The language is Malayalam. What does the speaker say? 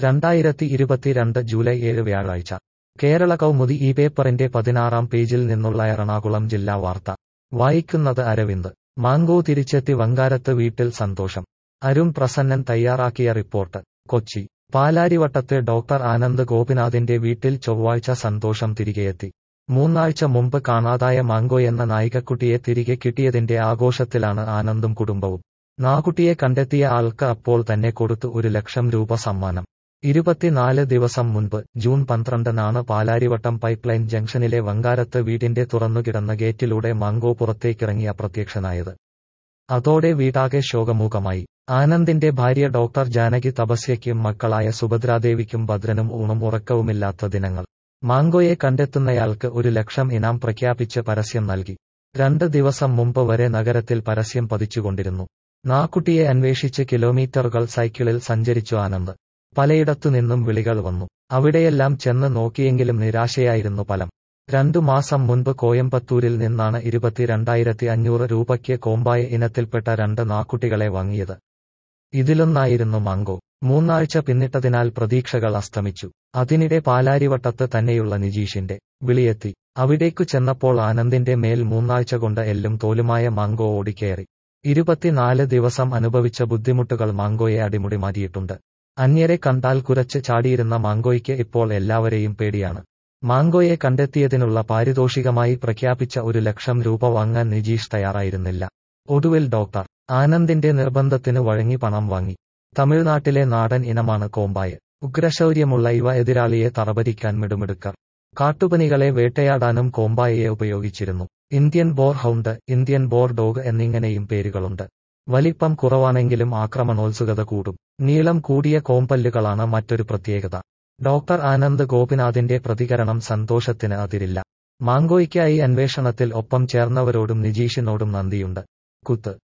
2022 ജൂലൈ 7 വ്യാഴാഴ്ച കേരള കൗമുദി ഈ പേപ്പറിന്റെ 16-ാം പേജിൽ നിന്നുള്ള എറണാകുളം ജില്ലാ വാർത്ത വായിക്കുന്നത് അരവിന്ദ്. മാംഗോ തിരിച്ചെത്തി വങ്കാരത്ത് വീട്ടിൽ സന്തോഷം. അരുൺ പ്രസന്നൻ തയ്യാറാക്കിയ റിപ്പോർട്ട്. കൊച്ചി. പാലാരിവട്ടത്തെ ഡോക്ടർ ആനന്ദ് ഗോപിനാഥിന്റെ വീട്ടിൽ ചൊവ്വാഴ്ച സന്തോഷം തിരികെയെത്തി. 3 ആഴ്ച മുമ്പ് കാണാതായ മാംഗോയെന്ന നായികക്കുട്ടിയെ തിരികെ കിട്ടിയതിന്റെ ആഘോഷത്തിലാണ് ആനന്ദും കുടുംബവും. നാകുട്ടിയെ കണ്ടെത്തിയ ആൾക്ക് അപ്പോൾ തന്നെ കൊടുത്തു 1 ലക്ഷം രൂപ സമ്മാനം. 24 ദിവസം മുൻപ് ജൂൺ 12-നാണ് പാലാരിവട്ടം പൈപ്പ്ലൈൻ ജംഗ്ഷനിലെ വങ്കാരത്ത് വീടിന്റെ തുറന്നുകിടന്ന ഗേറ്റിലൂടെ മാംഗോ പുറത്തേക്കിറങ്ങി അപ്രത്യക്ഷനായത്. അതോടെ വീടാകെ ശോകമൂകമായി. ആനന്ദിന്റെ ഭാര്യ ഡോക്ടർ ജാനകി തപസ്യയ്ക്കും മക്കളായ സുഭദ്രാദേവിക്കും ഭദ്രനും ഊണും ഉറക്കവുമില്ലാത്ത ദിനങ്ങൾ. മാംഗോയെ കണ്ടെത്തുന്നയാൾക്ക് 1 ലക്ഷം ഇനാം പ്രഖ്യാപിച്ച് പരസ്യം നൽകി. 2 ദിവസം മുമ്പ് വരെ നഗരത്തിൽ പരസ്യം പതിച്ചുകൊണ്ടിരുന്നു. നാക്കുട്ടിയെ അന്വേഷിച്ച് കിലോമീറ്ററുകൾ സൈക്കിളിൽ സഞ്ചരിച്ചു ആനന്ദ്. പലയിടത്തുനിന്നും വിളികൾ വന്നു. അവിടെയെല്ലാം ചെന്ന് നോക്കിയെങ്കിലും നിരാശയായിരുന്നു ഫലം. 2 മാസം മുൻപ് കോയമ്പത്തൂരിൽ നിന്നാണ് 22,500 രൂപയ്ക്ക് കോമ്പായ ഇനത്തിൽപ്പെട്ട 2 നാക്കുട്ടികളെ വാങ്ങിയത്. ഇതിലൊന്നായിരുന്നു മാംഗോ. 3 ആഴ്ച പിന്നിട്ടതിനാൽ പ്രതീക്ഷകൾ അസ്തമിച്ചു. അതിനിടെ പാലാരിവട്ടത്ത് തന്നെയുള്ള നിജീഷിന്റെ വിളിയെത്തി. അവിടേക്കു ചെന്നപ്പോൾ ആനന്ദിന്റെ മേൽ 3 ആഴ്ച കൊണ്ട് എല്ലും തോലുമായ മാംഗോ ഓടിക്കയറി. 24 ദിവസം അനുഭവിച്ച ബുദ്ധിമുട്ടുകൾ മാംഗോയെ അടിമുടി മാറ്റിയിട്ടുണ്ട്. അന്യരെ കണ്ടാൽ കുരച്ച് ചാടിയിരുന്ന മാംഗോയ്ക്ക് ഇപ്പോൾ എല്ലാവരെയും പേടിയാണ്. മാംഗോയെ കണ്ടെത്തിയതിനുള്ള പാരിതോഷികമായി പ്രഖ്യാപിച്ച 1 ലക്ഷം രൂപ വാങ്ങാൻ നിജീഷ് തയ്യാറായിരുന്നില്ല. ഒടുവിൽ ഡോക്ടർ ആനന്ദിന്റെ നിർബന്ധത്തിന് വഴങ്ങി പണം വാങ്ങി. തമിഴ്നാട്ടിലെ നാടൻ ഇനമാണ് കോമ്പായ. ഉഗ്രശൗര്യമുള്ള ഇവ എതിരാളിയെ തറപറ്റിക്കാൻ മിടുമിടുക്കർ. കാട്ടുപനികളെ വേട്ടയാടാനും കോമ്പായയെ ഉപയോഗിച്ചിരുന്നു. Indian boar hound, Indian boar dog എന്നിങ്ങനെയും പേരുകളുണ്ട്. വലിപ്പം കുറവാണെങ്കിലും ആക്രമണോത്സുകത കൂടും. നീളം കൂടിയ കോമ്പല്ലുകളാണ് മറ്റൊരു പ്രത്യേകത. ഡോക്ടർ ആനന്ദ് ഗോപിനാഥിന്റെ പ്രതികരണം സന്തോഷത്തിന് അതിരില്ല. മാംഗോയ്ക്കായി അന്വേഷണത്തിൽ ഒപ്പം ചേർന്നവരോടും നിജീഷിനോടും നന്ദിയുണ്ട്. കുത്ത്.